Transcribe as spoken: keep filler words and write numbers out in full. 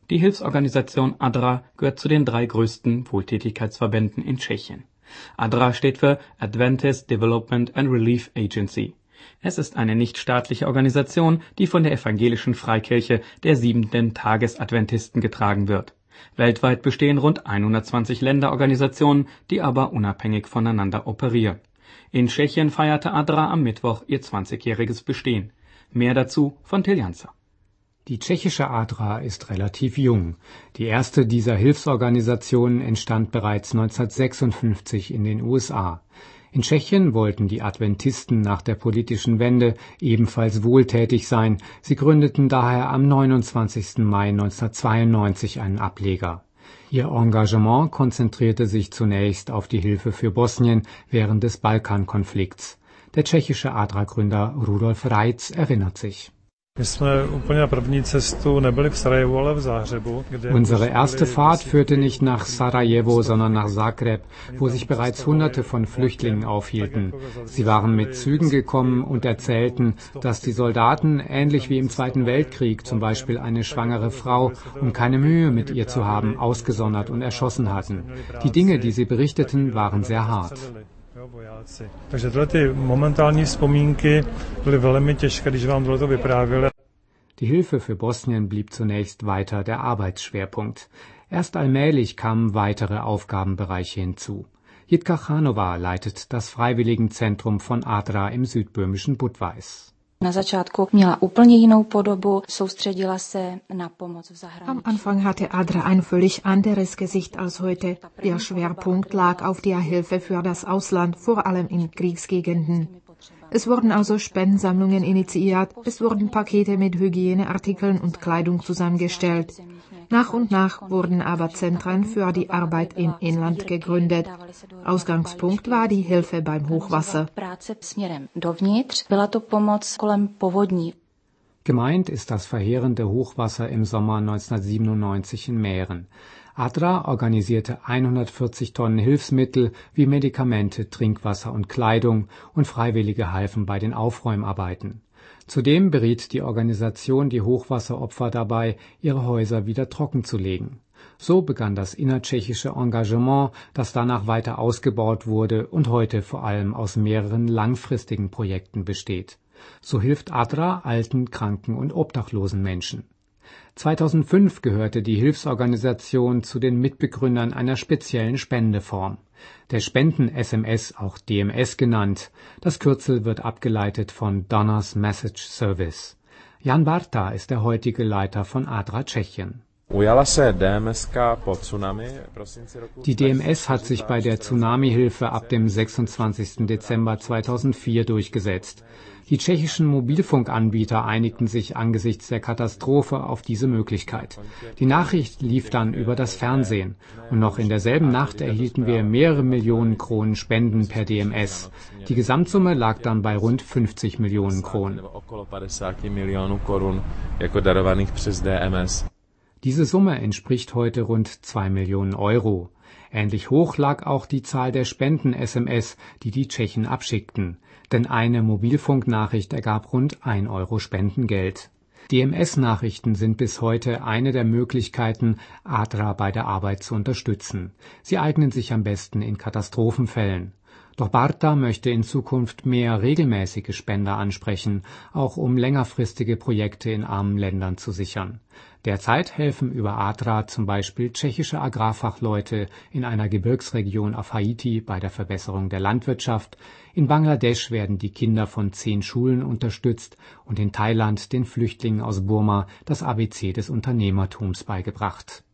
Die Hilfsorganisation A D R A gehört zu den drei größten Wohltätigkeitsverbänden in Tschechien. A D R A steht für Adventist Development and Relief Agency. Es ist eine nichtstaatliche Organisation, die von der evangelischen Freikirche der Siebenten-Tages-Adventisten getragen wird. Weltweit bestehen rund hundertzwanzig Länderorganisationen, die aber unabhängig voneinander operieren. In Tschechien feierte A D R A am Mittwoch ihr zwanzigjähriges Bestehen. Mehr dazu von Till Janzer. Die tschechische A D R A ist relativ jung. Die erste dieser Hilfsorganisationen entstand bereits neunzehnhundertsechsundfünfzig in den U S A. In Tschechien wollten die Adventisten nach der politischen Wende ebenfalls wohltätig sein. Sie gründeten daher am neunundzwanzigsten Mai neunzehnhundertzweiundneunzig einen Ableger. Ihr Engagement konzentrierte sich zunächst auf die Hilfe für Bosnien während des Balkankonflikts. Der tschechische A D R A-Gründer Rudolf Reitz erinnert sich. Unsere erste Fahrt führte nicht nach Sarajevo, sondern nach Zagreb, wo sich bereits Hunderte von Flüchtlingen aufhielten. Sie waren mit Zügen gekommen und erzählten, dass die Soldaten, ähnlich wie im Zweiten Weltkrieg, zum Beispiel eine schwangere Frau, um keine Mühe mit ihr zu haben, ausgesondert und erschossen hatten. Die Dinge, die sie berichteten, waren sehr hart. Takže tyhle ty momentální vzpomínky byly velmi těžké, když vám tohle to vyprávěli. Die Hilfe für Bosnien blieb zunächst weiter der Arbeitsschwerpunkt. Erst allmählich kamen weitere Aufgabenbereiche hinzu. Jitka Chanova leitet das Freiwilligenzentrum von A D R A im südböhmischen Budweis. Na začátku měla úplně jinou podobu, soustředila se na pomoc v zahraničí. Am Anfang hatte A D R A ein völlig anderes Gesicht als heute. Der Schwerpunkt lag auf der Hilfe für das Ausland, vor allem in Kriegsgegenden. Es wurden also Spendensammlungen initiiert, es wurden Pakete mit Hygieneartikeln und Kleidung zusammengestellt. Nach und nach wurden aber Zentren für die Arbeit im Inland gegründet. Ausgangspunkt war die Hilfe beim Hochwasser. Gemeint ist das verheerende Hochwasser im Sommer neunzehnhundertsiebenundneunzig in Mähren. A D R A organisierte hundertvierzig Tonnen Hilfsmittel wie Medikamente, Trinkwasser und Kleidung und Freiwillige halfen bei den Aufräumarbeiten. Zudem beriet die Organisation die Hochwasseropfer dabei, ihre Häuser wieder trockenzulegen. So begann das innertschechische Engagement, das danach weiter ausgebaut wurde und heute vor allem aus mehreren langfristigen Projekten besteht. So hilft A D R A alten, kranken und obdachlosen Menschen. zweitausendfünf gehörte die Hilfsorganisation zu den Mitbegründern einer speziellen Spendeform, der Spenden-S M S, auch D M S genannt. Das Kürzel wird abgeleitet von Donors Message Service. Jan Barta ist der heutige Leiter von A D R A Tschechien. Die D M S hat sich bei der Tsunami-Hilfe ab dem sechsundzwanzigsten Dezember zweitausendvier durchgesetzt. Die tschechischen Mobilfunkanbieter einigten sich angesichts der Katastrophe auf diese Möglichkeit. Die Nachricht lief dann über das Fernsehen und noch in derselben Nacht erhielten wir mehrere Millionen Kronen Spenden per D M S. Die Gesamtsumme lag dann bei rund fünfzig Millionen Kronen. Diese Summe entspricht heute rund zwei Millionen Euro. Ähnlich hoch lag auch die Zahl der Spenden-S M S, die die Tschechen abschickten. Denn eine Mobilfunknachricht ergab rund ein Euro Spendengeld. D M S-Nachrichten sind bis heute eine der Möglichkeiten, A D R A bei der Arbeit zu unterstützen. Sie eignen sich am besten in Katastrophenfällen. Doch Barta möchte in Zukunft mehr regelmäßige Spender ansprechen, auch um längerfristige Projekte in armen Ländern zu sichern. Derzeit helfen über A D R A zum Beispiel tschechische Agrarfachleute in einer Gebirgsregion auf Haiti bei der Verbesserung der Landwirtschaft, in Bangladesch werden die Kinder von zehn Schulen unterstützt und in Thailand den Flüchtlingen aus Burma das A B C des Unternehmertums beigebracht.